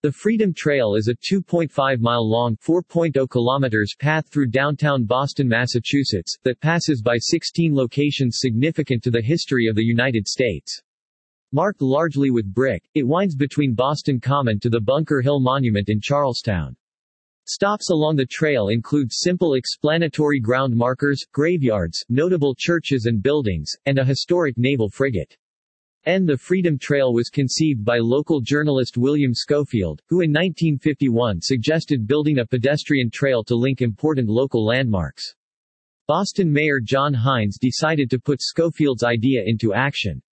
The Freedom Trail is a 2.5-mile-long (4.0 kilometers) path through downtown Boston, Massachusetts, that passes by 16 locations significant to the history of the United States. Marked largely with brick, it winds between Boston Common to the Bunker Hill Monument in Charlestown. Stops along the trail include simple explanatory ground markers, graveyards, notable churches and buildings, and a historic naval frigate. The Freedom Trail was conceived by local journalist William Schofield, who in 1951 suggested building a pedestrian trail to link important local landmarks. Boston Mayor John Hines decided to put Schofield's idea into action.